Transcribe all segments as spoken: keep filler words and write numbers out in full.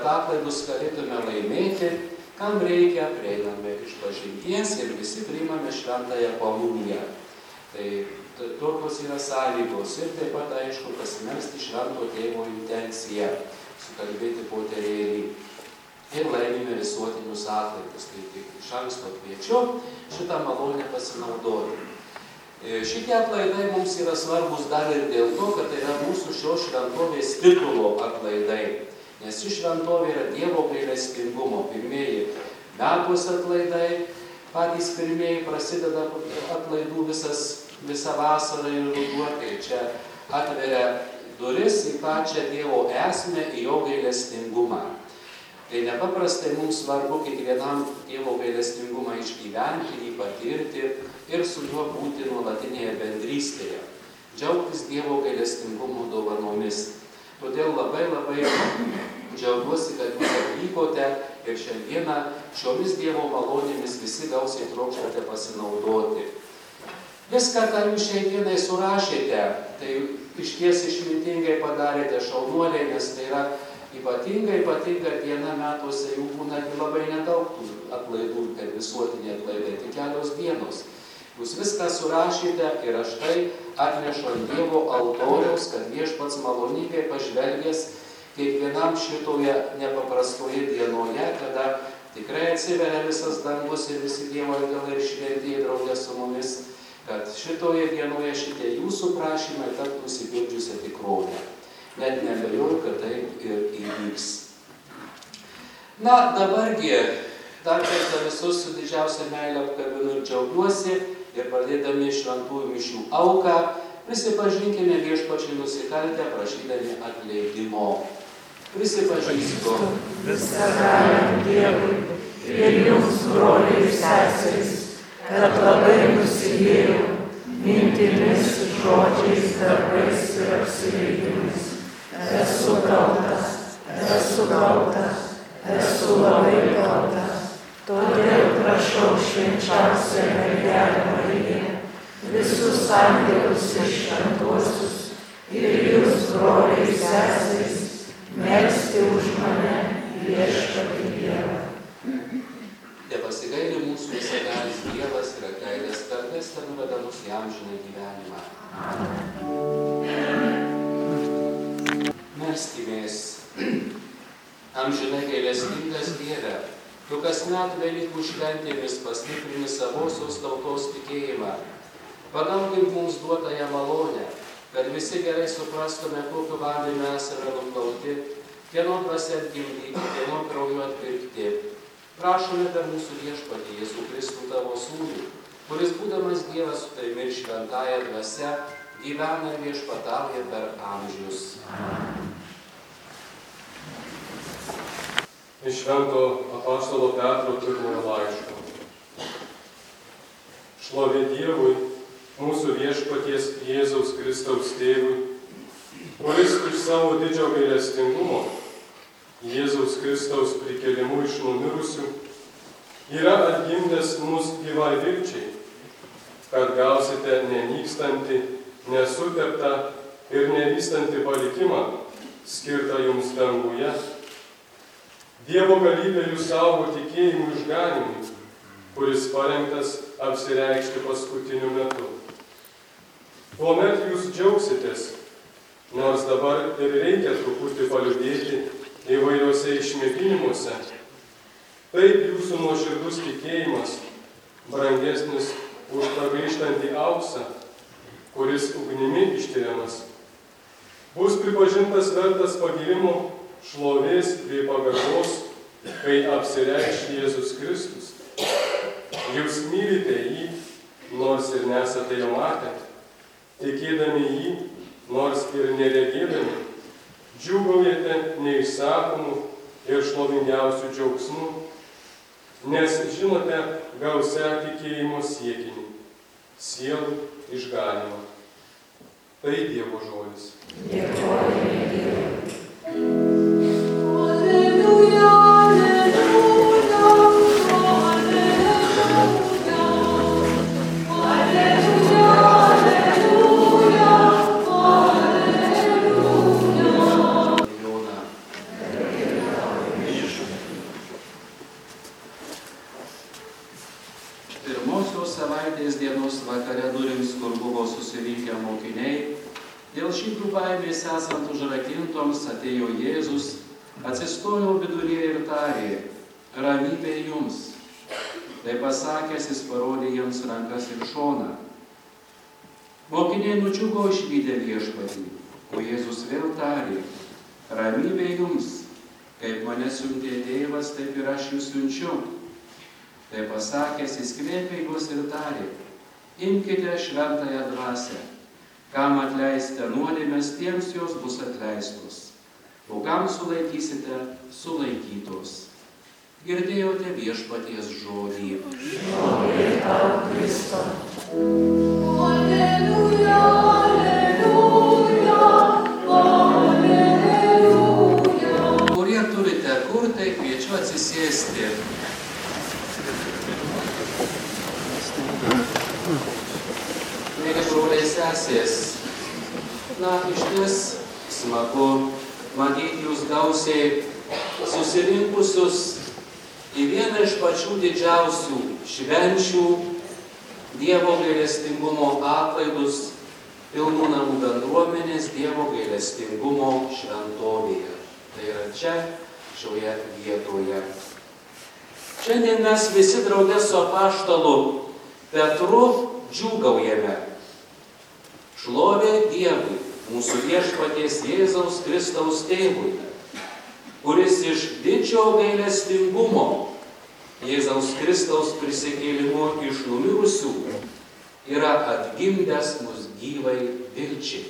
atlaidus galėtume laimėti, kam reikia, prieiname išpažinties ir visi priimame šventąją komuniją. Tai tokios yra sąlygos ir taip pat, aišku, pasimelsti švento tėvo intenciją, sukalbėti poterėlį ir laimime visuotinius atlaidus. Tai tik iš anksto kviečiu šitą malonę pasinaudoti. Šitie atlaidai mums yra svarbus dar ir dėl to, kad tai yra mūsų šios šventovės titulo atlaidai. Nes ši šventovė yra Dievo gailestingumo. Pirmieji metuos atlaidai, patys pirmieji prasideda atlaidų visas, visą vasarą ir ruduo, tai čia atveria duris į pačią Dievo esmę, į jo gailestingumą. Tai nepaprastai mums svarbu kiekvienam Dievo gailestingumą išgyventi, jį patirti ir su juo būti nuolatinėje bendrystėje. Džiaugtis Dievo gailestingumo dovanomis. Todėl labai labai džiaugiuosi, kad jūs atvykote ir šiandieną šiomis Dievo malonėmis visi gausiai trokštate pasinaudoti. Viską, ką jūs šiandienai surašėte, tai išties išmintingai padarėte, šaunuoliai, nes tai yra ypatinga, ypatinga diena metuose, jų būna labai nedaug atlaidų, per visuotinį atlaidai, tik kelios dienos. Jūs viską surašėte ir aš tai atnešu ant Dievo altoriaus, kad Viešpats maloningai pažvelgęs kiekvienam šitoje nepaprastoje dienoje, kada tikrai atsiveria visas dangus ir visi Dievo angelai ir šventieji draugė su mumis, kad šitoje dienoje šitie jūsų prašymai taptų išsipildžiusią tikrovę. Net neabejoju, kad taip ir įvyks. Na, dabargi, dar kartą visus su didžiausia meile apkabinu ir džiaugiuosi ir pradėdami šventųjų mišių auką, prisipažinkime Viešpačiui nusikaltę, prašydami atleidimo. Prisipažįstu visagaliam Dievui ir jums, broliai ir seserys, kad labai nusidėjau mintimis, žodžiais, darbais ir apsileidimais. Esu kaltas, esu kaltas, esu labai kaltas. Todėl prašau švenčiausią mergelę Mariją, visus angelus ir šventuosius ir jūs, broliai ir seserys, melsti už mane Viešpatį Dievą. Tepasigaili mūsų visagalis Dievas ir atleidęs kartais, kad nuveda mus į amžiną gyvenimą. Melskimės. Amžinai gailestingas Dieve, tu kasmet Velykų šventėmis pastiprini savosios tautos tikėjimą. Padaugink mums duotąją malonę, kad visi gerai suprastume, kokiu vandeniu esame nuplauti, kieno dvasia atgimdyti, kieno krauju atpirkti. Prašome per mūsų Viešpatį Jėzų Kristų tavo sūnų, kuris būdamas Dievas su tavimi ir šventąja dvasia, gyvena ir viešpatauja per amžius. Iš Švento apaštalo Petro pirmojo laiško. Šlovė Dievui, mūsų Viešpaties Jėzaus Kristaus tėvui, kuris iš savo didžio gailestingumo, Jėzaus Kristaus prikėlimu iš numirusių, yra atgimdęs mus gyvai vilčiai, kad gausite nenykstantį, nesuteptą ir nevystantį palikimą, skirtą jums danguje. Dievo galybė jūs saugo tikėjimų išganimui, kuris parengtas apsireikšti paskutiniu metu. Tuomet jūs džiaugsitės, nors dabar ir reikia truputį paliūdėti įvairiuose išmėginimuose. Taip jūsų nuoširdus tikėjimas, brangesnis už pragaištantį auksą, kuris ugnimi ištiriamas, bus pripažintas vertas pagyrimo, šlovės bei pagarbos, kai apsireikš Jėzus Kristus. Jūs mylite jį, nors ir nesate jo matę, tikėdami jį, nors ir neregėdami, džiūgaujate neišsakomų ir šlovingiausių džiaugsmų, nes žinote gausią tikėjimo siekinį, sielų išganymą. Tai Dievo žodis. Dėkojame Dievui. savaitės dienos vakare durims, kur buvo susirinkę mokiniai, dėl šitų baimės esant užrakintoms atėjo Jėzus, atsistojo viduryje ir tarė: ramybė jums. Tai pasakęs, jis parodė jiems rankas ir šoną. Mokiniai nudžiugo išvydę viešpatį, o Jėzus vėl tarė: ramybė jums, kaip mane siuntė tėvas, taip ir aš jūs siunčiu. Tai pasakęs, jis kvėpė juos ir tarė: imkite šventąją dvasią, kam atleisite nuodėmes, tiems jos bus atleistos, o kam sulaikysite, sulaikytos. Girdėjote viešpaties žodį. Šlovė tau, Kristau. Alleluja, alleluja, alleluja. Kurie turite kur, tai kviečiu atsisėsti. Mėly broliai sesės, na, išties smagu matyti jūs gausiai susirinkusius į vieną iš pačių didžiausių švenčių, Dievo gailestingumo atlaidus, pilnų namų bendruomenės Dievo gailestingumo šventovėje. Tai yra čia, šioje vietoje. Šiandien mes visi drauge su apaštalu Petru džiūgaujame. Šlovė Dievui, mūsų viešpaties Jėzaus Kristaus tėvui, kuris iš didžio gailestingumo Jėzaus Kristaus prisikėlimu iš numirusių yra atgimdęs mus gyvai vilčiai.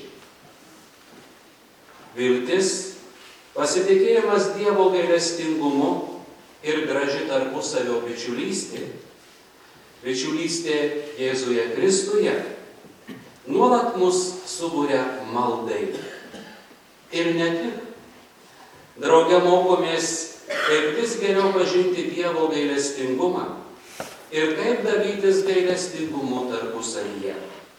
Viltis, pasitikėjimas Dievo gailestingumu ir graži tarpusavio bičiulystė, bičiulystė Jėzuje Kristuje, nuolat mus suburia maldai. Ir ne tik. Drauge mokomės, kaip vis geriau pažinti Dievo gailestingumą ir kaip dalytis gailestingumu tarpusavyje.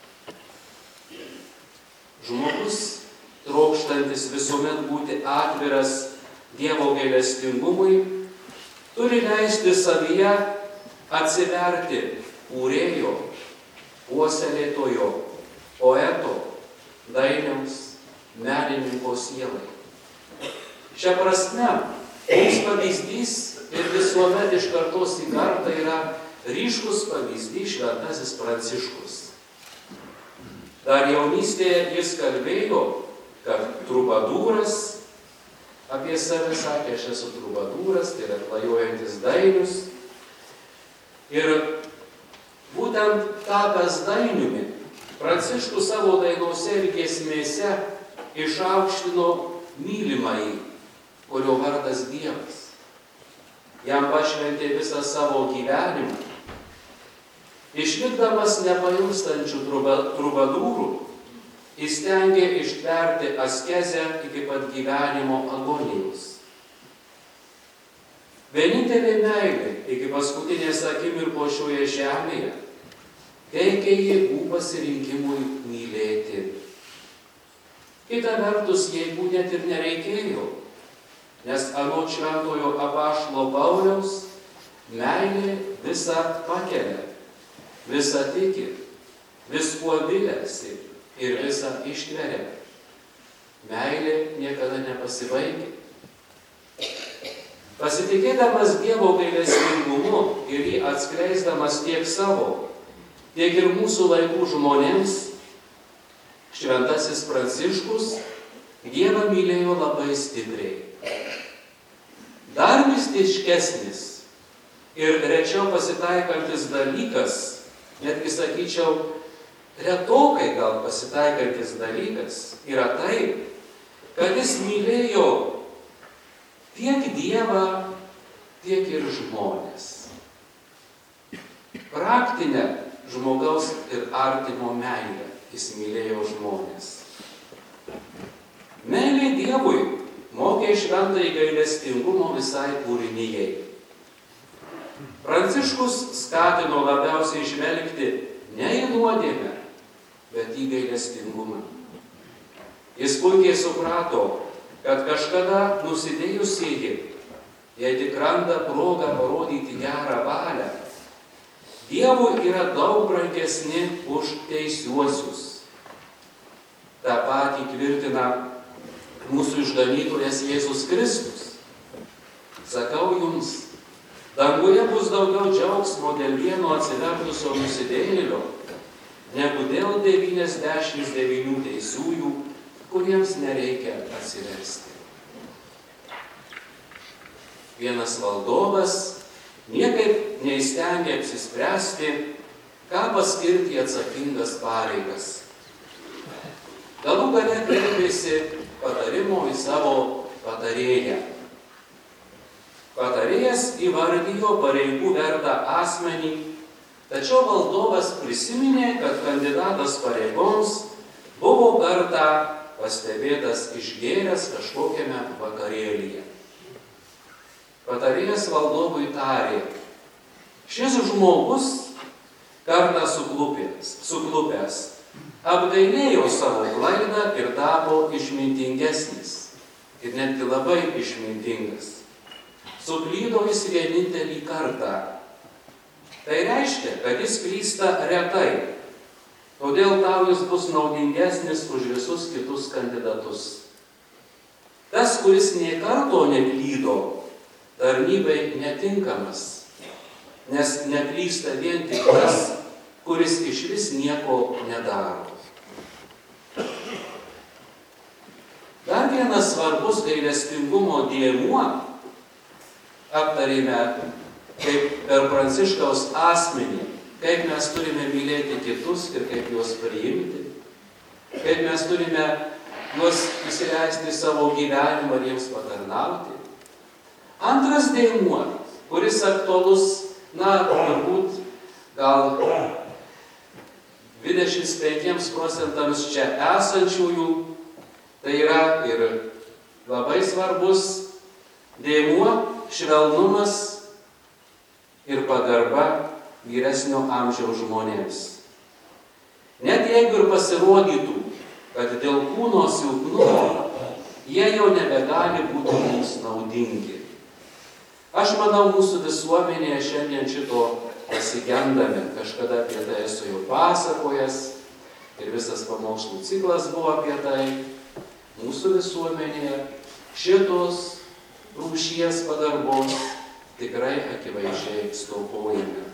Žmogus, trokštantis visuomet būti atviras Dievo gailestingumui, turi leisti savyje atsiverti kūrėjo, puoselėtojo, poeto, dainiaus, menininko sielai. Šia prasme, mums pavyzdys ir visuomet iš kartos į kartą yra ryškus pavyzdys šventasis Pranciškus. Dar jaunystėje jis kalbėjo, kad trubadūras, apie save sakė, aš esu trubadūras, tai yra klajojantis dainius. Ir būtent tapęs dainiumi, Pranciškus savo dainose ir giesmėse išaukštino mylimąjį, kurio vardas Dievas. Jam pašventė visą savo gyvenimą. Išlikdamas nepailstančių trubadūrų, jis stengė ištverti askezę iki pat gyvenimo agonijos. Vienintelė meilė iki paskutinės akimirkos šioje žemėje teikė jėgų pasirinkimui mylėti. Kita vertus, jėgų net ir nereikėjo, nes anot šventojo apaštalo Pauliaus meilė visą pakelia, visą tiki, viskuo viliasi ir visą ištveria. Meilė niekada nepasibaigia. Pasitikėdamas Dievo gailestingumu ir jį atskleisdamas tiek savo, tiek ir mūsų laikų žmonėms, šventasis Pranciškus Dievą mylėjo labai stipriai. Dar mistiškesnis ir rečiau pasitaikantis dalykas, netgi sakyčiau, retokai gal pasitaikantis dalykas, yra tai, kad jis mylėjo tiek Dievą, tiek ir žmonės. Praktinę žmogaus ir artimo meilę jis mylėjo žmonės. Meilė Dievui mokė šventąjį gailestingumo visai kūrinijai. Pranciškus skatino labiausiai žvelgti ne į nuodėmę, bet į gailestingumą. Jis puikiai suprato, kad kažkada nusidėjusieji, jei tik randa progą parodyti gerą valią, Dievui yra daug brangesni už teisiuosius. Ta patį tvirtina mūsų išganytojas Jėzus Kristus. Sakau jums, danguje bus daugiau džiaugsmo dėl vieno atsivertusio nusidėjėlio, negu dėl devyniasdešimt devynių teisiųjų, kuriems nereikia atsiversti. Vienas valdovas niekaip neįstengė apsispręsti, ką paskirti atsakingas pareigas. Galų gale kreipėsi patarimo į savo patarėją. Patarėjas įvardijo pareigų vertą asmenį, tačiau valdovas prisiminė, kad kandidatas pareigoms buvo kartą pastebėtas išgėręs kažkokiame vakarėlyje. Patarėjas valdovui tarė: šis žmogus kartą suklupęs, suklupęs apgailėjo savo klaidą ir tapo išmintingesnis, ir netgi labai išmintingas. Suklydo jis vienintelį kartą. Tai reiškia, kad jis klysta retai, todėl tau jis bus naudingesnis už visus kitus kandidatus. Tas, kuris nė karto neklydo, tarnybai netinkamas, nes neklysta vien tik tas, kuris išvis nieko nedaro. Dar vienas svarbus gailestingumo dėmuo aptarėme kaip per Pranciškaus asmenį, kaip mes turime mylėti kitus ir kaip juos priimti, kaip mes turime juos įsileisti savo gyvenimą ir jiems patarnauti. Antras dėmuo, kuris aktualus, na, turbūt gal dvidešimt penkiems procentams čia esančiųjų, tai yra ir labai svarbus dėmuo švelnumas ir pagarba vyresnio amžiaus žmonėms. Net jeigu ir pasirodytų, kad dėl kūno silpnumo jie jau nebegali būti mums naudingi. Aš manau, mūsų visuomenėje šiandien šito pasigendame. Kažkada apie tai esu jau pasakojęs ir visas pamokslų ciklas buvo apie tai. Mūsų visuomenėje šitos rūšies pagarbos tikrai akivaizdžiai stokojame.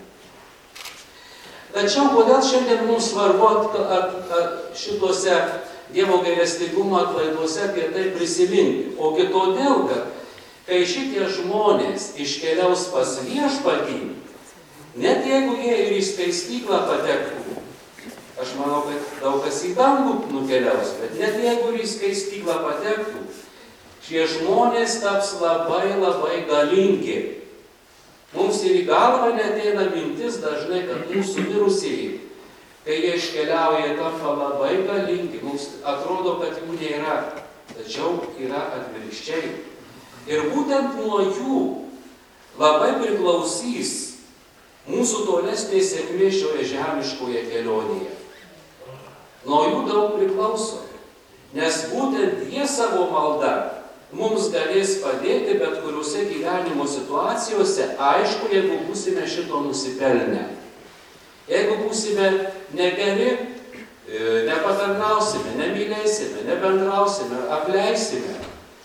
Tačiau kodėl šiandien mums svarbu at, at, at šituose Dievo gailestingumo atlaiduose apie tai prisiminti? Ogi todėl, kad kai šitie žmonės iškeliaus pas viešpatį, net jeigu jie ir į skaistyklą patektų, aš manau, kad daug kas į dangų nukeliaus, bet net jeigu ir į skaistyklą patektų, šie žmonės taps labai labai galingi. Mums ir į galvą neateina mintis dažnai, kad mūsų mirusieji, kai jie iškeliauja, tampa labai galingi. Mums atrodo, kad jų nėra, tačiau yra atvirkščiai. Ir būtent nuo jų labai priklausys mūsų tolesnė sėkmė šioje žemiškoje kelionėje. Nuo jų daug priklauso, nes būtent jie savo maldą mums galės padėti bet kuriuose gyvenimo situacijose, aišku, jeigu būsime šito nusipelnę. Jeigu būsime negeri, nepatarnausime, nemylėsime, nebendrausime, apleisime,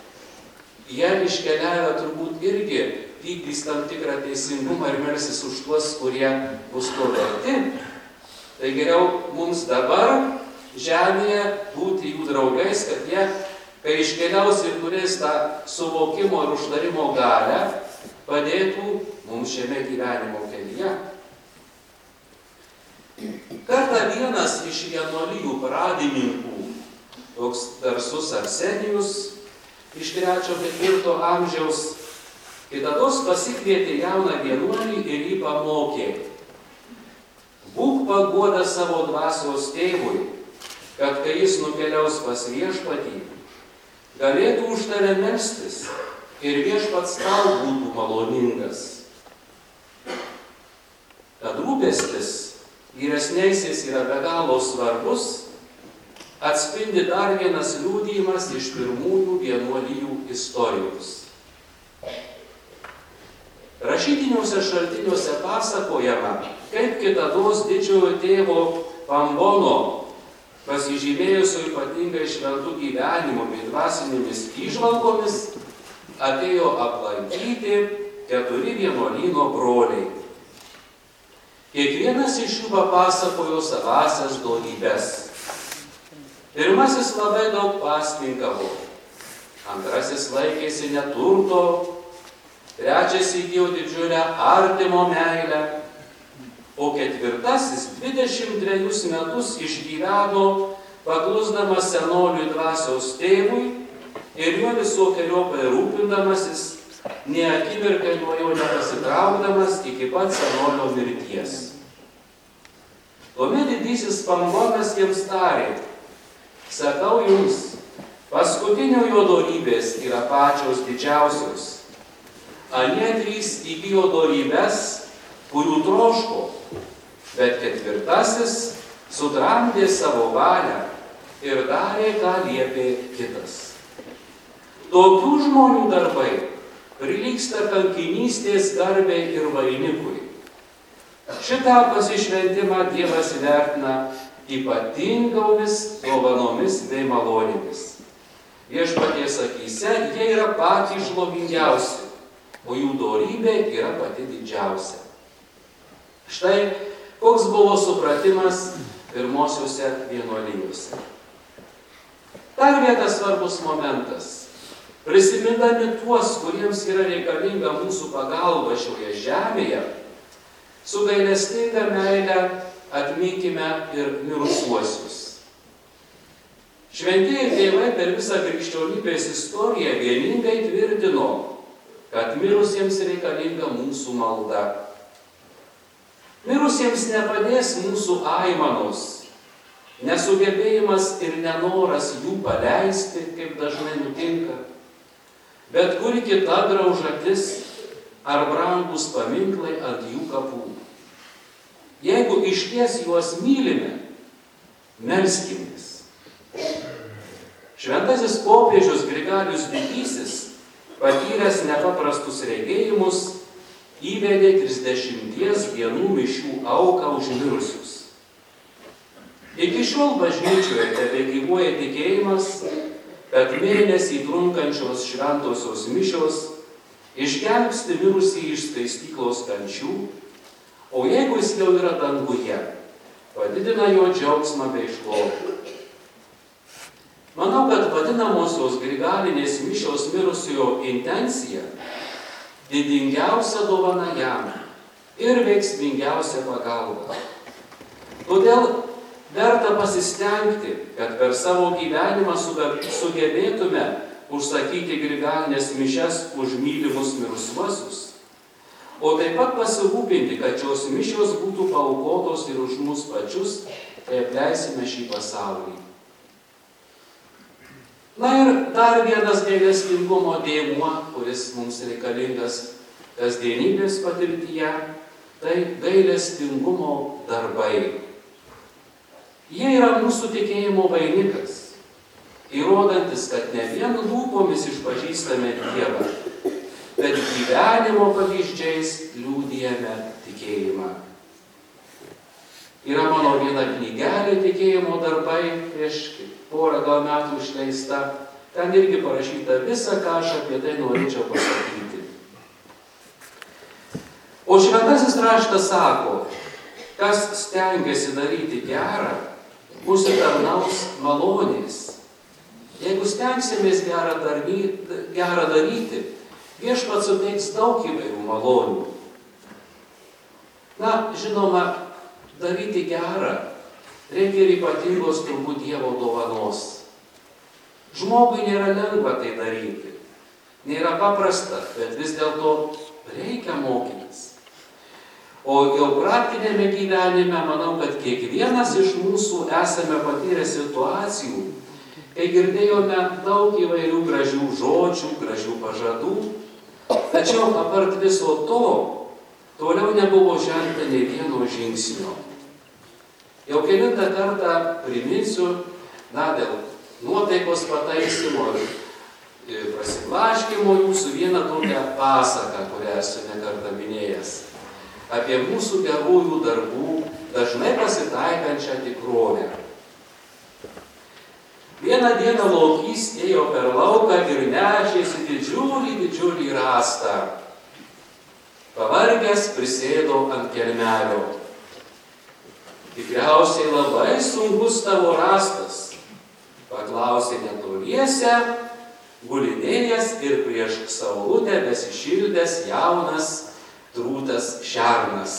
jie iškeliavę turbūt irgi vykdys tam tikrą teisingumą ir melsis už tuos, kurie bus to verti. Tai geriau mums dabar žemėje būti jų draugais, kad jie, kai iškeliaus ir turės tą suvokimo ir užtarimo galią, padėtų mums šiame gyvenimo kelyje. Kartą vienas iš vienuolijų pradininkų, toks garsus Arsenijus, iš trečio ketvirto amžiaus, kitados pasikvietė jauną vienuolį ir jį pamokė: būk paguoda savo dvasios tėvui, kad kai jis nukeliaus pas viešpatį, galėtų už tave melstis ir viešpats tau būtų maloningas. Kad rūpestis vyresniaisiais yra be galo svarbus, atspindi dar vienas liudijimas iš pirmųjų vienuolijų istorijos. Rašytiniuose šaltiniuose pasakojama, kaip kitados didžiojo tėvo Pambono, pasižymėjusio ypatingai šventų gyvenimo bei dvasinėmis įžvalgomis, atėjo aplankyti keturi vienuolyno broliai. Kiekvienas iš jų papasakojo savasias dorybes. Pirmasis labai daug pasninkavo, antrasis laikėsi neturto, trečias įgijo didžiulę artimo meilę, o ketvirtasis dvidešimt dvejus metus išgyveno paklusdamas senoliui dvasios tėvui ir juo visokiojopai rūpindamasis, nė akimirkai nuo jo nepasitraukdamas iki pat senolio mirties. Tuomet didysis Pambonas jiems tarė: sakau jums, paskutinio jo dorybės yra pačios didžiausios. Anie trys įgijo dorybes, kurių troško, bet ketvirtasis sutramdė savo valią ir darė, ką liepė kitas. Tokių žmonių darbai prilygsta kankinystės garbei ir vainikui. Šitą pasišventimą Dievas vertina ypatingomis dovanomis bei malonėmis. Viešpaties akyse jie yra patys šlovingiausi, o jų dorybė yra pati didžiausia. Štai koks buvo supratimas pirmosiuose vienuolijose. Dar vienas svarbus momentas. Prisimindami tuos, kuriems yra reikalinga mūsų pagalba šioje žemėje, su gailestinga meile atminkime ir mirusiuosius. Šventieji tėvai per visą krikščionybės istoriją vieningai tvirtino, kad mirusiems reikalinga mūsų malda. Mirusiems nepadės mūsų aimanos, nesugebėjimas ir nenoras jų paleisti, kaip dažnai nutinka, bet kuri kita graužatis ar brangus paminklai ant jų kapų. Jeigu išties juos mylime, melskimės. Šventasis popiežius Grigalius Didysis, patyręs nepaprastus regėjimus, įvedė trisdešimties dienų mišių auką už mirusius. Iki šiol bažnyčioje tebegyvuoja tikėjimas, kad mėnesį trunkančios šventosios mišios išgelbsti mirusį iš skaistyklos kančių, o jeigu jis jau yra danguje, padidina jo džiaugsmą bei šlovę. Manau, kad vadinamosios grigalinės mišios mirusiojo intencija didingiausia dovana jam ir veiksmingiausia pagalba. Todėl verta pasistengti, kad per savo gyvenimą sugebėtume užsakyti grigalinės mišias už mylimus mirusiuosius, o taip pat pasirūpinti, kad šios mišios būtų paaukotos ir už mus pačius, kai apleisime šį pasaulį. Na ir dar vienas gailestingumo dėmuo, kuris mums reikalingas kasdienybės patirtyje, tai gailestingumo darbai. Jie yra mūsų tikėjimo vainikas, įrodantis, kad ne vien lūpomis išpažįstame Dievą, bet gyvenimo pavyzdžiais liudijame tikėjimą. Yra mano viena knygelė tikėjimo darbai, prieš porą gal metų išleista, ten irgi parašyta visa, ką aš apie tai norėčiau pasakyti. O šventasis raštas sako, kas stengiasi daryti gerą, užsitarnaus malonės. Jeigu stengsimės gerą, darby, gerą daryti, Viešpats suteiks daug įvairių malonių. Na, žinoma, daryti gerą reikia ir ypatingos turbūt Dievo dovanos. Žmogui nėra lengva tai daryti. Nėra paprasta, bet vis dėlto reikia mokytis. O jau praktinėme gyvenime, manau, kad kiekvienas iš mūsų esame patyrę situacijų, kai girdėjome daug įvairių gražių žodžių, gražių pažadų, tačiau apart viso to, toliau nebuvo žengta nė vieno žingsnio. Jau kelintą kartą priminsiu, na, dėl nuotaikos pataisymo ir prasiblaškimo jūsų vieną tokią pasaką, kurią esu ne kartą minėjęs. istorijas apie mūsų gerųjų darbų dažnai pasitaikančią tikrovę. Vieną dieną Lokys ėjo per lauką ir nešėsi didžiulį, didžiulį rąstą. Pavargęs prisėdo ant kelmelio. Tikriausiai labai sunkus tavo rąstas, paklausė netoliese, gulinėjęs ir prieš saulutę besišildęs jaunas trūtas šernas.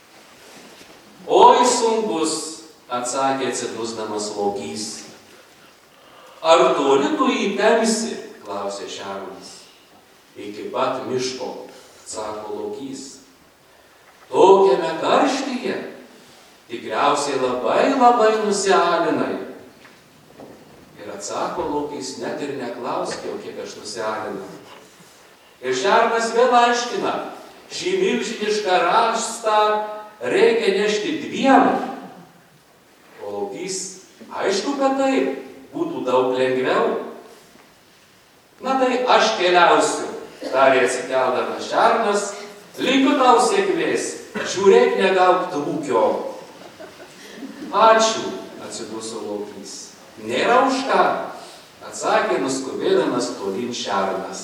Oi sunkus, atsakė atsidusdamas Lokys. Ar toli tu įtempsi, klausė šernas. Iki pat miško, atsako Lokys. Tokiame karštyje tikriausiai labai labai nusialinai. Ir atsako Lokys, net ir neklausk jau, kiek aš nusialinau. Ir šernas vėl aiškina, šį milžinišką rąstą reikia nešti dviem. O Lokys, aišku, kad taip, būtų daug lengviau. Na tai aš keliausiu, tarė atsikeldamas šernas, linkiu tau sėkmės, žiūrėk negauk trūkio. Ačiū, atsiduso Lokys. Nėra už ką, atsakė nuskubėdamas tolyn šernas.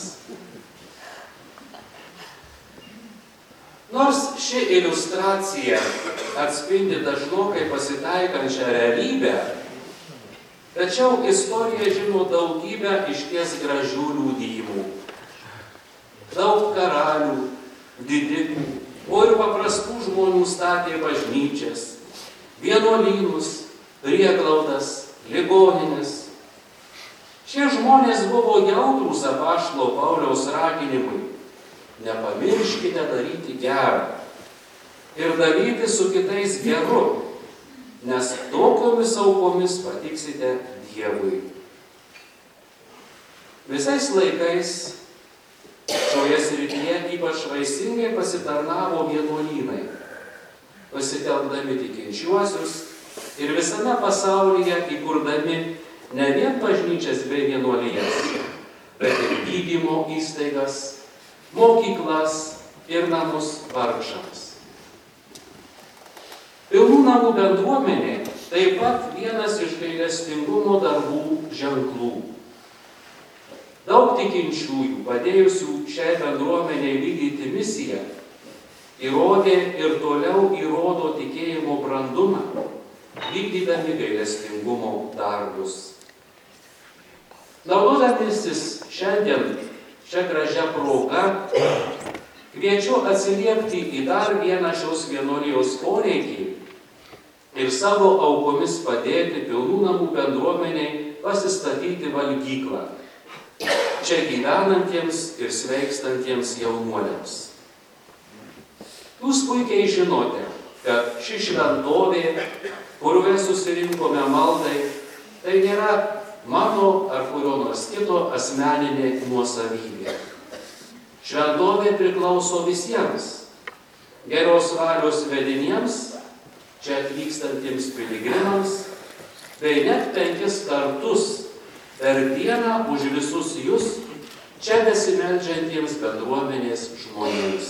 Nors ši iliustracija atspindi dažnokai pasitaikančią realybę, tačiau istorija žino daugybę išties gražių liudijimų. Daug karalių, didikų, o ir paprastų žmonių statė bažnyčias, vienuolynus, prieglaudas, ligonines. Šie žmonės buvo jautrūs apaštalo Pauliaus raginimui. Nepamirškite daryti gerą ir daryti su kitais geru, nes tokiomis aukomis patiksite Dievui. Visais laikais šioje srityje ypač vaisingai pasitarnavo vienuolynai, pasitelkdami tikinčiuosius ir visame pasaulyje įkurdami ne vien bažnyčias bei vienuolijas, bet ir gydymo įstaigas, mokyklas ir namus vargšams. Pilnų namų bendruomenė taip pat vienas iš gailestingumo darbų ženklų. Daug tikinčiųjų, padėjusių šiai bendruomeniai vykdyti misiją, įrodė ir toliau įrodo tikėjimo brandumą, vykdydami gailestingumo darbus. Naudodamasis šiandien šią gražią progą, kviečiu atsiliepti į dar vieną šios vienuolijos poreikį ir savo aukomis padėti Pilnų namų bendruomeniai pasistatyti valgyklą čia gyvenantiems ir sveikstantiems jaunuoliams. Jūs puikiai žinote, kad ši šventovė, kurioje susirinkome maldai, tai nėra mano ar kurio nors kito asmeninė nuosavybė. Šventovė priklauso visiems, geros valios vediniems, čia atvykstantiems piligrimams, bei net penkis kartus per dieną už visus jūs, čia besimeldžiantiems bendruomenės žmonėms.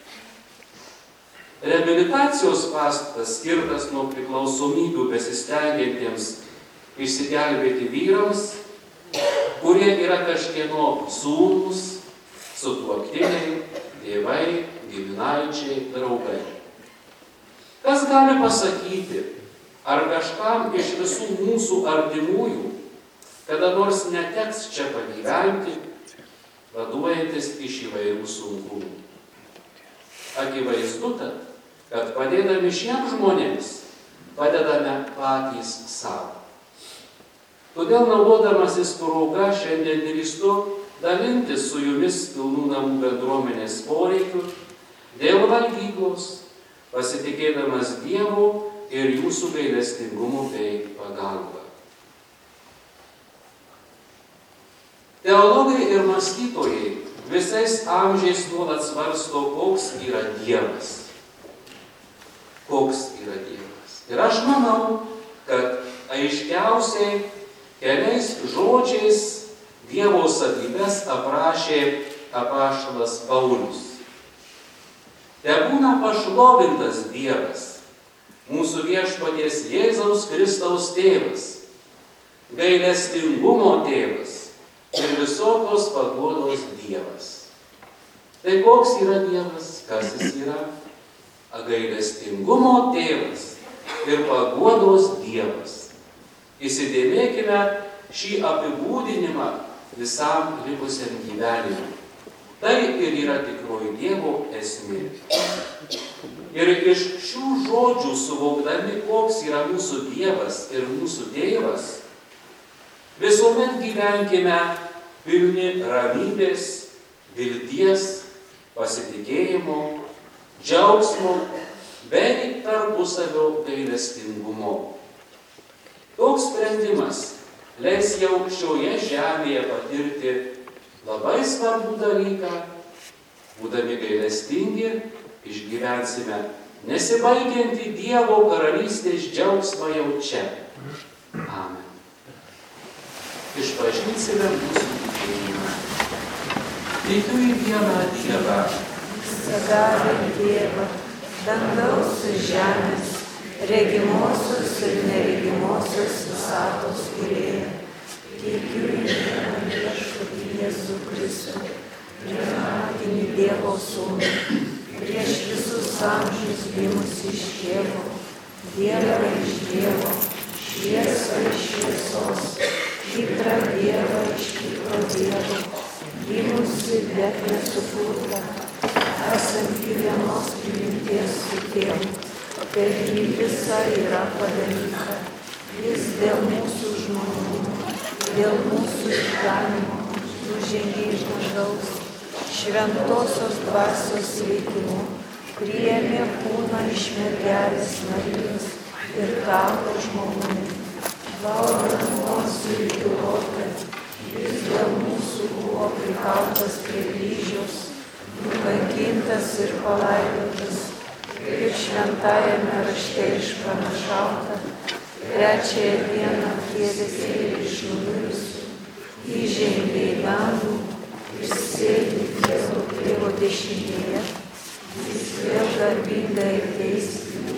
Reabilitacijos pastatas skirtas nuo priklausomybių besistengiantiems išsigelbėti vyrams, kurie yra kažkieno sūnūs, sutuoktiniai, tėvai, giminaičiai, draugai. Kas gali pasakyti, ar kažkam iš visų mūsų artimųjų kada nors neteks čia pagyventi, vaduojantis iš įvairių sunkumų? Akivaizdu, kad padėdami šiems žmonėms, padedame patys savo. Todėl naudodamasis proga šiandien drįstu dalintis su jumis Pilnų namų bendruomenės poreikiu dėl valgyklos, pasitikėdamas Dievu ir jūsų gailestingumu bei pagalba. Teologai ir mąstytojai visais amžiais nuolat svarsto, koks yra Dievas. Koks yra Dievas. Ir aš manau, kad aiškiausiai keliais žodžiais Dievo savybes aprašė apaštalas Paulius. Tebūna pašlovintas Dievas, mūsų viešpaties Jėzaus Kristaus tėvas, gailestingumo tėvas ir visokios paguodos Dievas. Tai koks yra Dievas? Kas jis yra? Gailestingumo tėvas ir paguodos Dievas. Įsidėmėkime šį apibūdinimą visam likusiam gyvenimui. Tai ir yra tikroji Dievo esmė. Ir iš šių žodžių suvokdami, koks yra mūsų Dievas ir mūsų tėvas, visuomet gyvenkime pilni ramybės, vilties, pasitikėjimo, džiaugsmo bei tarpusavio gailestingumo. Toks sprendimas leis jau šioje žemėje patirti labai svarbų dalyką, būdami gailestingi, išgyvensime nesibaigiantį Dievo karalystės džiaugsmą jau čia. Amen. Išpažinsime mūsų tikėjimą. Tikiu į vieną Dievą, Visagalį Dievą, dangaus ir žemės, regimosios ir neregimosios visatos kūrėją. Tikiu į vieną viešpatį Jėzų Kristų, vienatinį Dievo sūnų, prieš visus amžius gimusį iš Dievo, Dievą iš Dievo, šviesą iš šviesos, tikrą Dievą iš tikro Dievo, gimusi bet nesukurta, esanti vienos prigimties su Tėvu, per jį visa yra padaryta, jis dėl mūsų žmonių, dėl mūsų išganimo nužengė iš dangaus, šventosios dvasios veikimu, priėmė kūną iš mergelės Marijos ir tapo žmogumi. Valdant mūsų ir pilotą, jis dėl mūsų buvo prikaltas prie kryžiaus, nukankintas ir palaidotas, kaip šventajame rašte išpranašauta, trečiąją dieną kėlėsi iš numirusių, įžengė į dangų ir sėdi Dievo Tėvo dešinėje, jis vėl garbingai ateis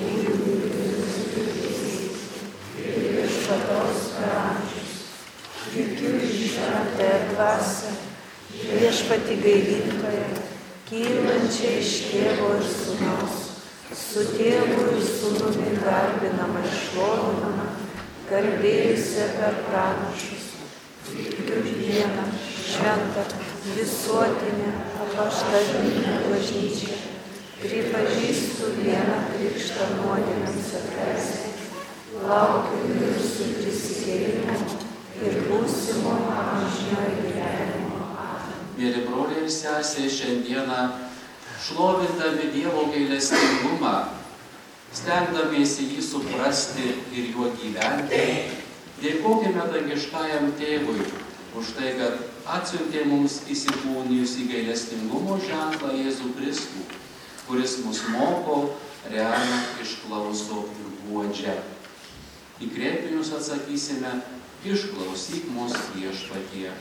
ir viešpatos per amžius. Tikiu į šventąją dvasią, viešpatį gaivintoją, kylančią iš Tėvo ir Sūnaus, su Tėvu ir Sūnumi garbinama ir šlovinama, kalbėjusią per pranašus. Tikiu vieną šventą visuotinę apaštalinę bažnyčią, pripažįstu vieną krikštą nuodėmėms atleisti, laukiu mirusių prisikėlimo ir būsimo amžinojo gyvenimo. Mėly broliai ir sesės, šiandieną šlovindami Dievo gailestingumą, stengdamiesi jį suprasti ir juo gyventi, dėkokime dangiškajam Tėvui už tai, kad atsiuntė mums įsikūnijusį gailestingumo ženklą Jėzų Kristų, kuris mus moko, remia, išklauso ir guodžia. Į kreipinius atsakysime: išklausyk mus Viešpatie.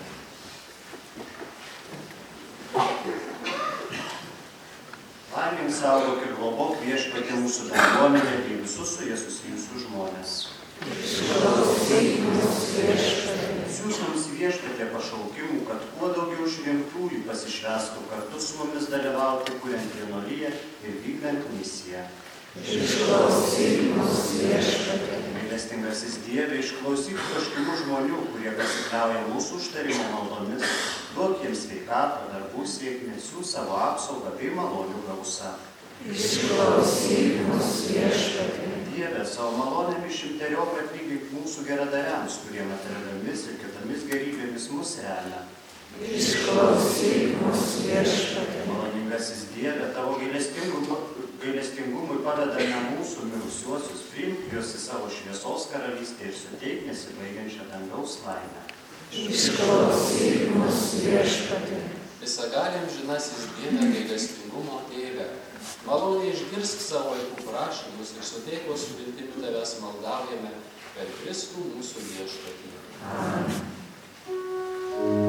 Laimink, saugok ir globok Viešpatie mūsų bendruomenę bei visus su jie susijusius žmones. Išklausyk mus Viešpatie. Siųsk mums Viešpatie pašaukimų, kad kuo daugiau išrinktųjų pasišvęstų kartu su mumis dalyvauti, kuriant vienuoliją ir vykdant misiją. Išklausyk mus Viešpatie. Gailestingasis Dieve, išklausyk troškimų žmonių, kurie pasikliauja mūsų užtarimo maldomis, duok jiems sveikatą, darbų sėkmę, siųsk savo apsaugą bei malonių gausą. Išklausyk mus Viešpatie. Dieve, savo malonėmis šimteriopai atlygink mūsų geradariams, kurie materialiomis ir kitomis gerybėmis mus remia. Išklausyk mus Viešpatie. Maloningasis Dieve, tavo gailestingumui, gailestingumui padedame mūsų mirusiuosius, priimk juos į savo šviesos karalystę ir suteik nesibaigiančią dangaus laimę. Išklausyk mus Viešpatie. Visagalim žinasis Dieve, gailestingumo Tėve, maloniai išgirsk savo vaikų prašymus ir suteiko su viltimi tavęs maldaujame per Kristų mūsų Viešpatį. Amen.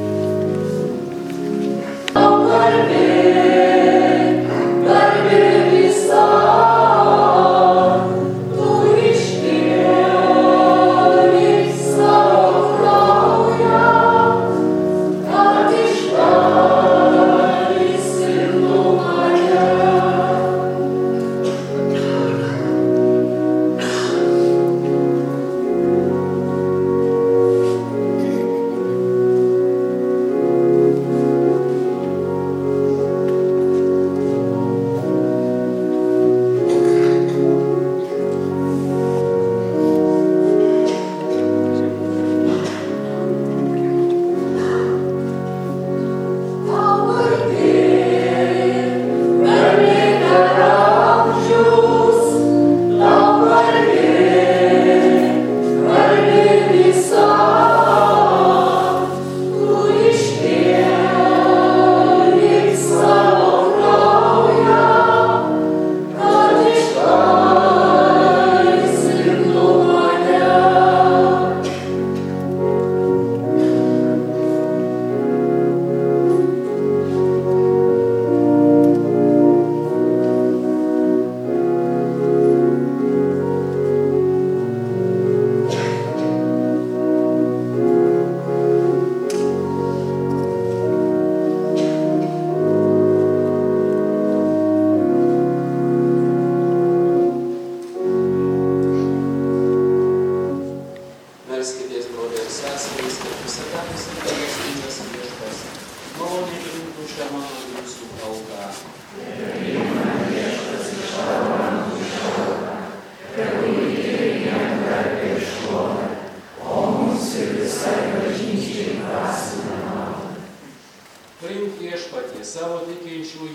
Garbė, garbė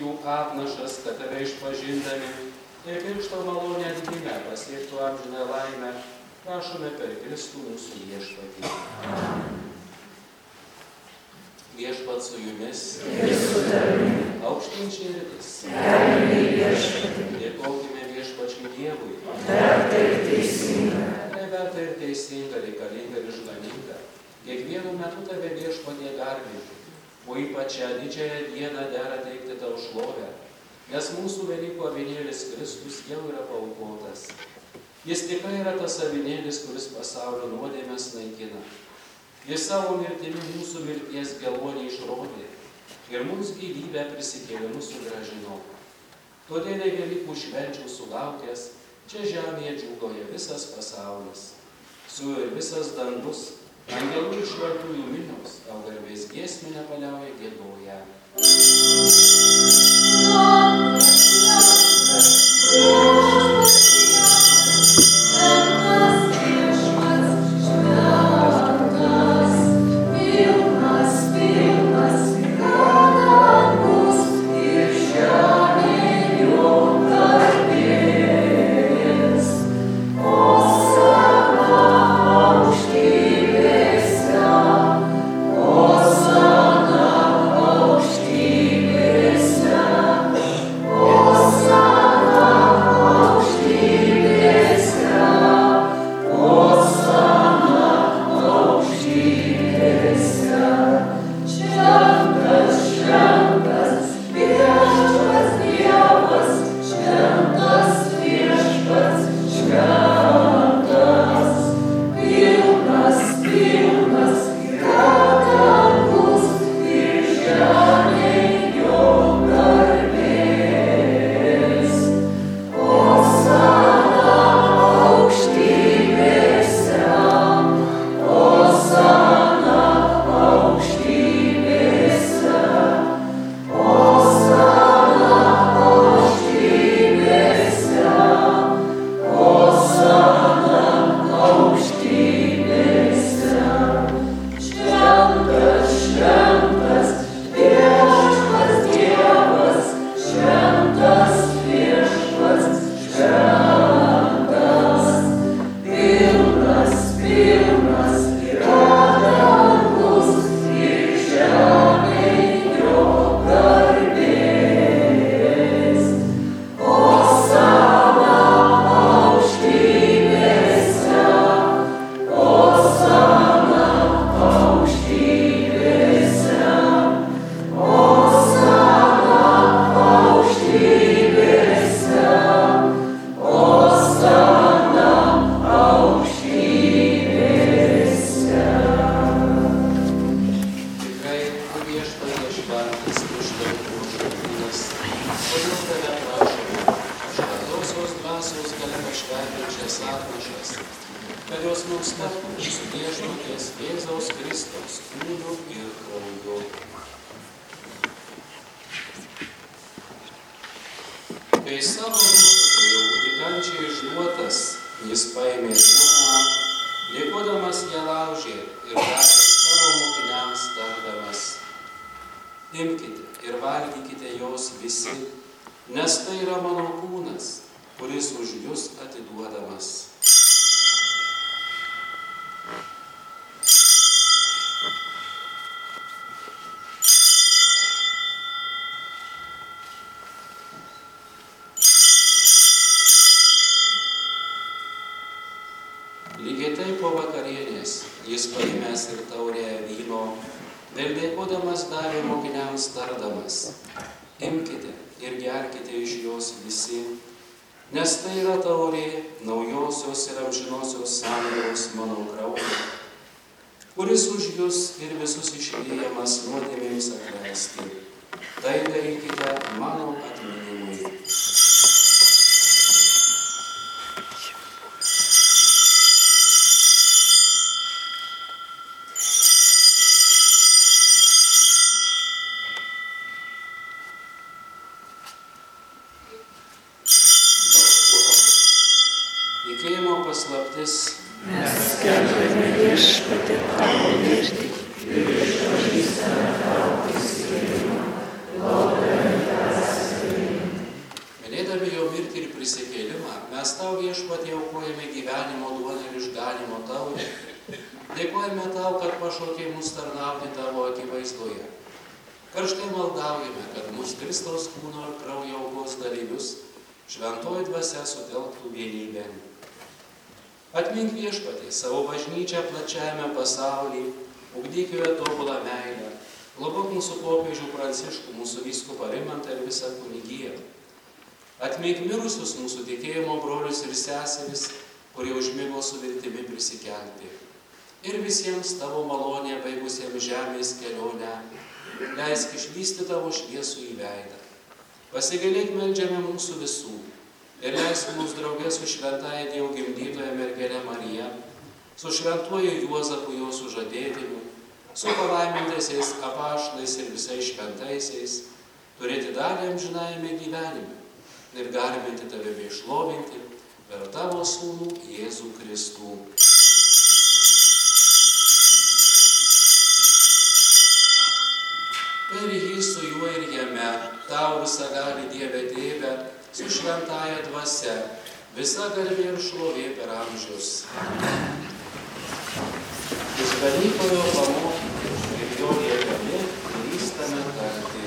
jų apnašas, kad tave išpažindami ir Krikšto malonę didime pasiektų amžiną laimę, prašome per Kristų mūsų viešpatį. Viešpat su jumis, ir su tavimi. aukštyn širdis. Keliame į viešpatį. Dėkokime viešpačiui Dievui. Verta ir teisinga. Neverta ir teisinga, reikalinga ir išganinga. Kiekvienu metu tave viešpatie garbinti, o ypač šią didžiąją dieną dera teikti tau šlovę, nes mūsų Velykų avinėlis Kristus jau yra paaukotas. Jis tikrai yra tas avinėlis, kuris pasaulio nuodėmes naikina. Jis savo mirtimi mūsų mirties gelonį išrodė ir mums gyvybę prisikėlimu sugrąžino. Todėl Velykų švenčių sulaukęs, čia žemėje džiūgauja visas pasaulis. Su ir visas dangus, angelų ir šventųjų minios, tau garbės giesmę nepaliauja giedoję. Kai savo jau būti kančiai išduotas, jis paėmė duoną, dėkodamas ją laužė ir davė savo mokiniams tardamas: imkite ir valgykite jos visi, nes tai yra mano kūnas, kuris už jus atiduodamas. Lygiai taip po vakarienės jis paėmęs ir taurę vyno, vėl dėkodamas davė mokiniams tardamas: imkite ir gerkite iš jos visi, nes tai yra taurė naujosios ir amžinosios sandoros mano kraujo, kuris už jus ir visus išliejamas nuodėmėms atleisti. Tai darykite mano atminimui. Tikėjimo paslaptis. Mes skelbiame viešpatie tavo mirtį ir išpažįstame tavo prisikėlimą, laukdami tavęs Mes tau viešpatie aukojame gyvenimo duoną ir išganimo taurę. Dėkojame tau, kad pašaukei mus tarnauti tavo akivaizdoje. Karštai maldaujame, kad mūsų Kristaus kūno ir kraujo aukos dalyvius šventoji dvasia sutelktų vienybėn. Atmink viešpatie savo bažnyčią plačiajame pasaulyje, ugdyk joje tobulą meilę, globok mūsų popiežių Pranciškų, mūsų vyskupą Rimantą ir visą kunigiją. Atmink mirusius mūsų tikėjimo brolius ir seseris, kurie užmigo su viltimi prisikelti. Ir visiems tavo malonė baigusiems žemės kelionę, leisk išvysti tavo šviesų į veidą. Pasigailėk meldžiame mūsų visų ir leisk mums draugė su šventąja Dievo gimdytoja mergele Marija, su šventuoju Juozapu jo sužadėtiniu, su palaimintaisiais apaštalais ir visais šventaisiais, turėti dalį amžinajame gyvenime ir garbinti tave bei šlovinti per tavo sūnų Jėzų Kristų. Per jį su juo ir jame, tau visagali Dieve Tėve, su šventąja dvasia, visa garbė ir šlovė per amžius. Iš ganytojo pamokyti ir jo liekami drįstame tarti.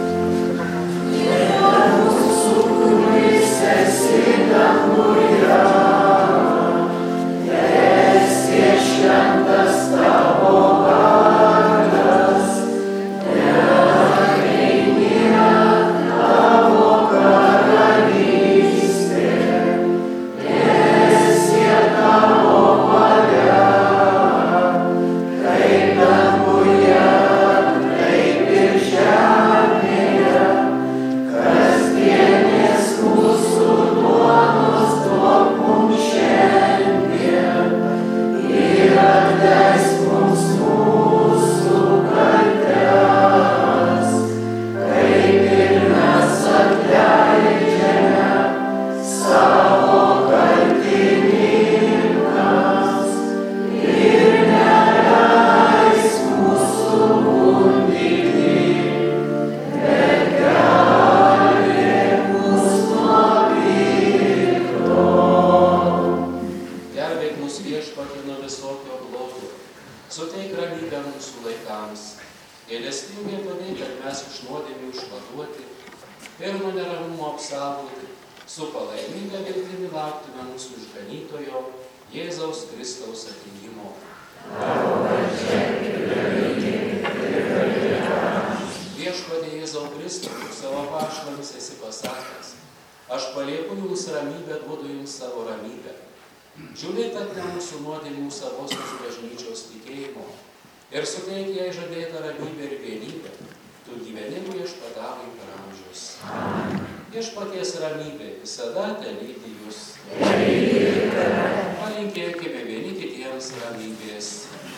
Palinkėkime vieni kitiems ramybės.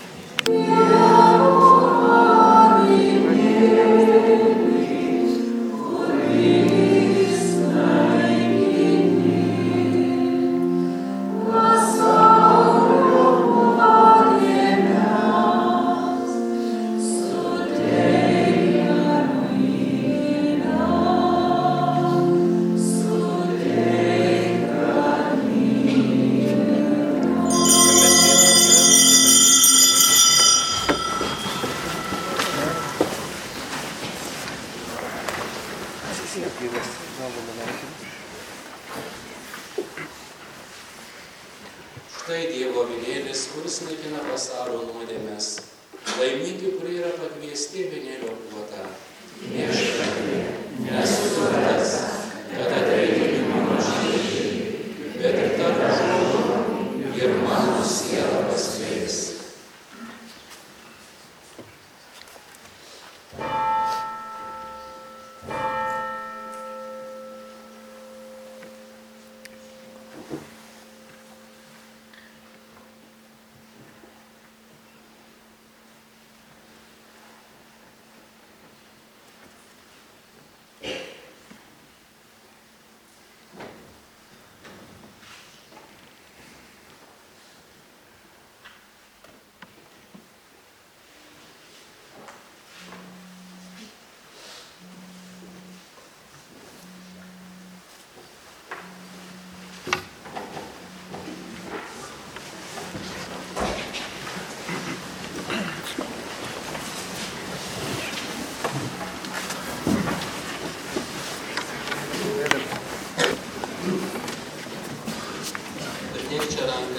Štai Dievo avinėlis, kuris naikina pasaulio nuodėmes. Laimingi, kurie yra pakviesti avinėlio puotą. Viešpatie, nesu vertas, kad ateitum į mano širdį, bet ir tarp žodžių ir mano siela pasveiks. Yeah.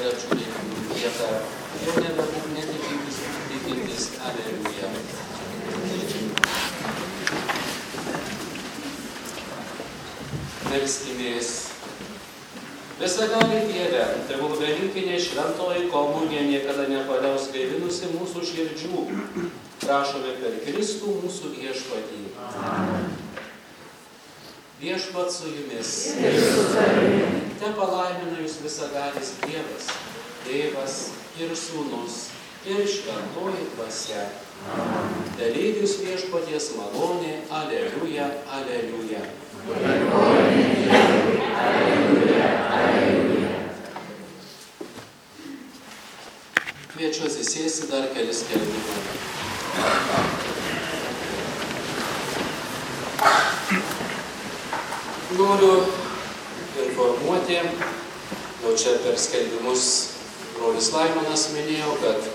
apžiūrėti vietą, jau nebebūk netikintis, tikintis, aleliuja. Melskimės. Visagali Dieve, tegul velykinė šventoji komunija niekada nepaliaus gaivinusi mūsų širdžių. Prašome per Kristų mūsų viešpatį. Viešpat su jumis. Te palaimina jūs visagalis Dievas, Tėvas ir Sūnus ir šventoji dvasia. Te lydi jūs viešpaties malonė. Aleliuja, aleliuja. Kviečiu atsisėsti dar kelis skelbimai. Noriu informuoti, jau čia per skelbimus brolis Laimonas minėjo, kad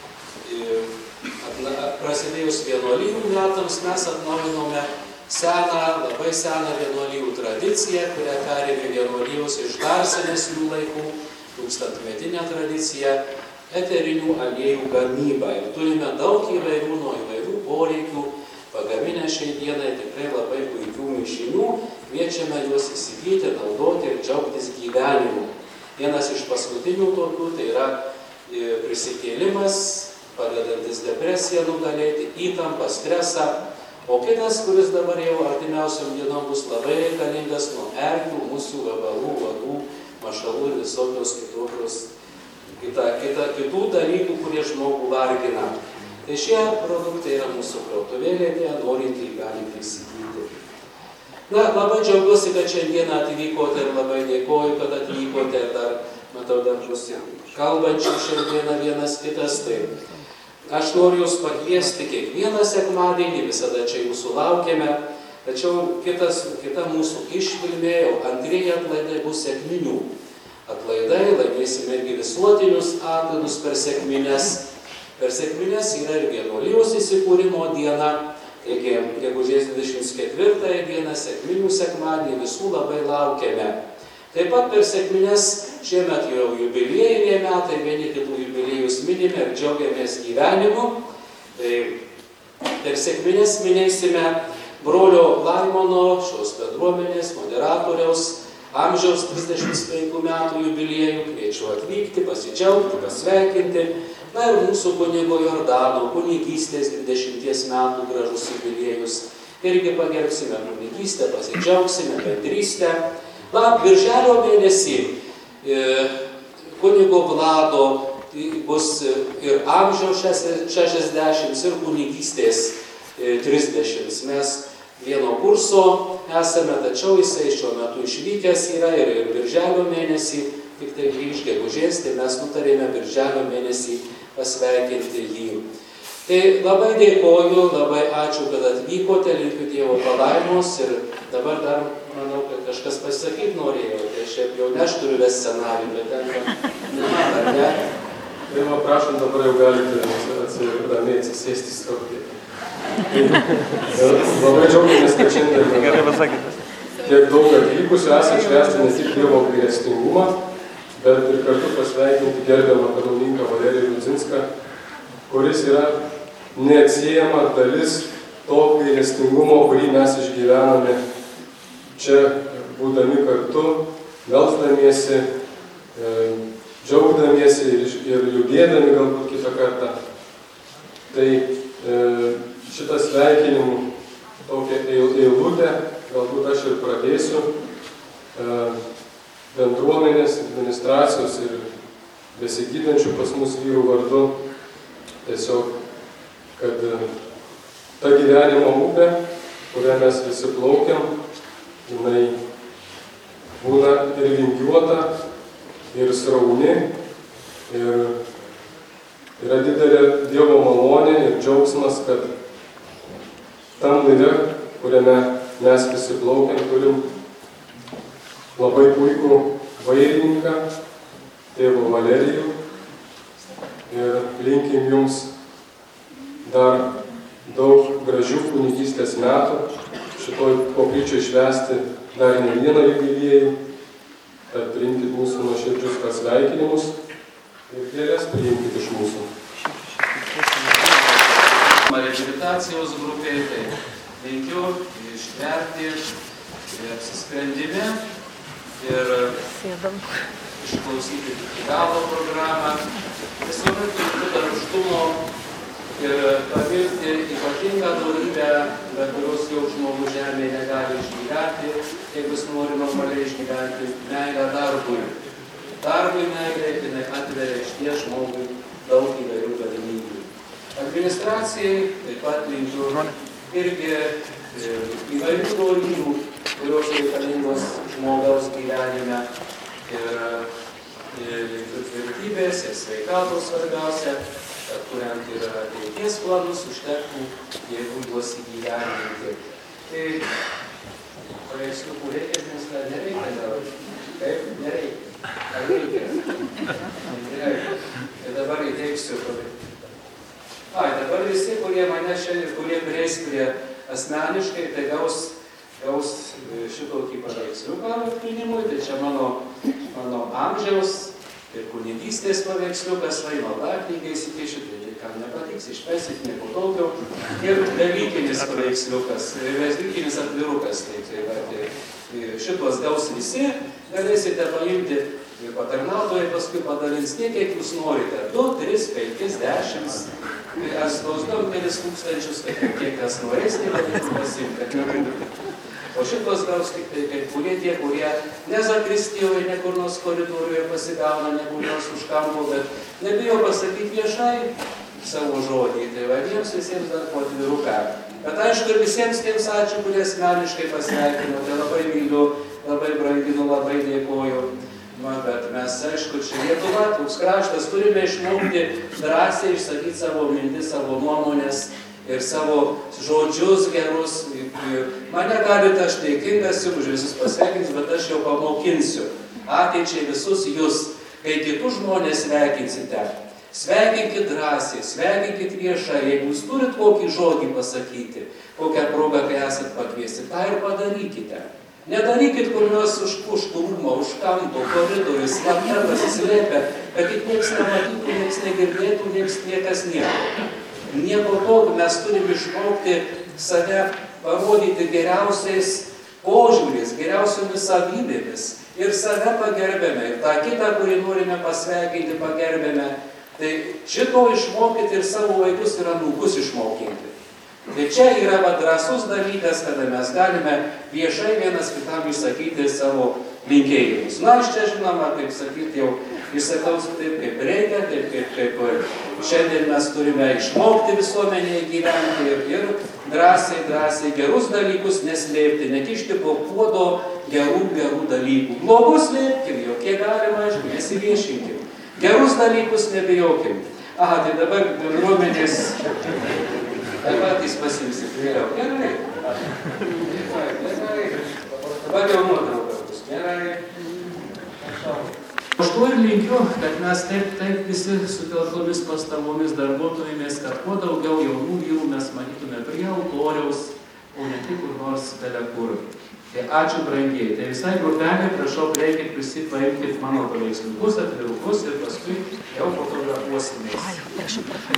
prasidėjus vienuolijų metams mes atnaujinome seną, labai seną vienuolijų tradiciją, kurią perėmė vienuolijos iš dar senesnių laikų, tūkstantmetinę tradiciją, eterinių aliejų gamybą. Ir turime daug įvairių, nuo įvairių poreikių, pagaminę šiai dienai tikrai labai puikių mišinių, kviečiame juos įsigyti, naudoti ir džiaugtis gyvenimu. Vienas iš paskutinių tokių tai yra prisikėlimas, padedantis depresiją nugalėti, įtampą, stresą. O kitas, kuris dabar jau artimiausiam dienom bus labai reikalingas, nuo erkių, musių, vabalų, vadų, mašalų ir visokios kitokios, kita, kita, kitų dalykų, kurie žmogų vargina. Tai šie produktai yra mūsų krautuvėlėje, norintį gali prisigyti. Na, labai džiaugiuosi, kad šiandieną atvykote ir labai dėkoju, kad atvykote ir dar, matau, dar bus kalbančių šiandieną vienas kitas. Tai aš noriu jūs pakviesti kiekvieną sekmadienį, visada čia jūsų laukiame, tačiau kitas, kita mūsų iškilmė, jau antrieji atlaidai bus sekminių. Atlaidai, laimėsime irgi visuotinius atlaidus per sekmines. Per sekmines yra ir vienuolijos įsikūrimo diena, taigi gegužės dvidešimt ketvirtąją dieną, sekminių sekmadienį, visų labai laukiame. Taip pat per sekmines šiemet jau jubiliejiniai metai, vieni kitų jubiliejus minime ir džiaugiamės gyvenimu. Tai per sekmines minėsime brolio Laimono, šios bendruomenės, moderatoriaus, amžiaus trisdešimt penkių metų jubiliejų. Kviečiu atvykti, pasidžiaugti, pasveikinti. Na ir mūsų kunigo Jordano kunigystės dvidešimties metų gražus jubiliejus. Irgi pagerbsime kunigystę, pasidžiaugsime bendrystę. Na, birželio mėnesį e, kunigo Vlado bus ir amžiaus šešiasdešimt ir kunigystės e, trisdešimt. Mes vieno kurso esame, tačiau jisai šiuo metu išvykęs yra ir, ir birželio mėnesį, tik tai grįž gegužės, tai mes nutarėme birželio mėnesį pasveikinti jį. Tai labai dėkoju, labai ačiū, kad atvykote, linkiu Dievo palaimos ir dabar dar manau, kad kažkas pasakyti norėjo, tai šiaip jau ne aš turiu ves scenarijų, bet ten, ar ne? Tai va, prašom, dabar jau galite atsiramiai atsisėsti stokti. Labai džiaugiamės, kad šiandien tiek daug atvykusių esate švęsti ne tik Dievo gailestingumą, bet ir kartu pasveikinti gerbiamą kanauninką Valerijų Rudzinską, kuris yra neatsiejama dalis to gailestingumo, kurį mes išgyvename čia būdami kartu, melsdamiesi, e, džiaugdamiesi ir, ir liūdėdami galbūt kitą kartą. Tai e, šitą sveikinimų tokią eilutę, galbūt aš ir pradėsiu, e, bendruomenės, administracijos ir besigydančių pas mus vyrų vardu, tiesiog, kad ta gyvenimo upė, kurią mes visi plaukiam, jinai būna ir vingiuota, ir srauni, ir yra didelė Dievo malonė ir džiaugsmas, kad tam laive, kuriame mes visi plaukiam, turim labai puikų vairininką, tėvą Valerijų, ir linkim jums dar daug gražių kunigystės metų, šitoj koplyčioj švęsti dar ne vieną jubiliejų, tad priimkit mūsų nuoširdžius pasveikinimus Ir gėlės priimkite iš mūsų. Reabilitacijos grupė, tai linkiu ištverti apsisprendime ir išklausyti iki galo programą. Visuomet turiu darbštumo ir pavirti ypatingą dorybę, be kurios jau žmogus žemėje negali išgyventi, jeigu jis nori normaliai išgyventi, meilę darbui. Darbui meilė, jinai atveria išties žmogui daug įvairių galimybių. Administracijai taip pat linkiu irgi įvairių dorybų, kurios reikalingos žmogaus gyvenime. Ir tvirtybės ir sveikatos svarbiausia, kad kuriant ir ateities planus užtektų, jeigu juos įgyvendinti. Tai paveiksliukų reikia, nes dar nereikia daryti. Taip, nereikia. Ar reikia? Nereikia. Tai dabar įteiksiu. Ai, dabar visi, kurie mane šiandien, kurie prieis prie asmeniškai, tai gaus, gaus šitokį paveiksliuką atminimui. Tai čia mano, mano amžiaus ir kunigystės paveiksliukas, vai maldaknygai įsikišit, tai kam nepatiks, išpesit nieko tokio. Ir velykinis paveiksliukas, velykinis atvirukas. Tai, tai, tai, šitos gaus visi, galėsite paimti ir patarnautojai paskui padalins tiek, kiek jūs norite. du, tris, penkis, dešimt. Aš spausdau kelis tūkstančius, kad kiek kas norės, tai galėtų pasimti, kad nebūtų. O šitos gaus tik tai kai kurie tie, kurie ne zakristijoje, ne kur nors koridoriuje pasigauna, ne kur nors už kampo, bet nebijo pasakyti viešai savo žodį. Tai va, jiems visiems dar po atviruką. Bet aišku, ir visiems tiems ačiū, kurie asmeniškai pasveikino, tai labai myliu, labai branginu, labai dėkoju. Va, bet mes, aišku, čia Lietuva, toks kraštas, turime išmokti drąsiai išsakyti savo mintis, savo nuomonės ir savo žodžius gerus. Mane galite, aš dėkingas jums už visus pasveikins, bet aš jau pamokinsiu. Ateičiai visus jūs, kai kitus žmonės sveikinsite, sveikinkit drąsiai, sveikinkit viešai. Jeigu jūs turit kokį žodį pasakyti, kokią progą, kai esat pakviesti, tą ir padarykite. Nedarykit kur nors už krūmo, už kampo, koridorių, slapta pasislėpę, kad tik nieks nematytų, nieks negirdėtų, nieks niekas nieko. Nieko tokio, mes turime išmokti save parodyti geriausiais požiūrės, geriausiomis savybėmis. Ir save pagerbėme, ir tą kitą, kurį norime pasveikinti, pagerbėme. Tai šito išmokyti ir savo vaikus ir anūkus išmokinti. Tai čia yra va, drąsus dalykas, kada mes galime viešai vienas kitam išsakyti savo linkėjimus. Na, aš čia žinoma, kaip sakyti, jau išsakausi taip, kaip reikia, taip, kaip, kaip šiandien mes turime išmokti visuomenėje gyventi ir, ir drąsiai, drąsiai gerus dalykus neslėpti, nekišti po puodo gerų, gerų dalykų. Blogus slėpkim, jokie galima, aišku, nesiviešinkim. Gerus dalykus nebijokim. Aha, tai dabar bendruomenės... Tai patys pasimsit vėliau. Gerai. Gerai. Dabar jau nuotrauka bus. Gerai. Aš to ir linkiu, kad mes taip, taip visi sutelktomis pastangomis darbuotojamės, kad kuo daugiau jaunų vyrų mes matytume prie altoriaus, o ne tik kur nors bele kur. Tai ačiū brangiai. Tai visai grupelė, prašau, reikit visi paimkit mano paveiksliukus, atvirukus ir paskui jau fotografuosimės.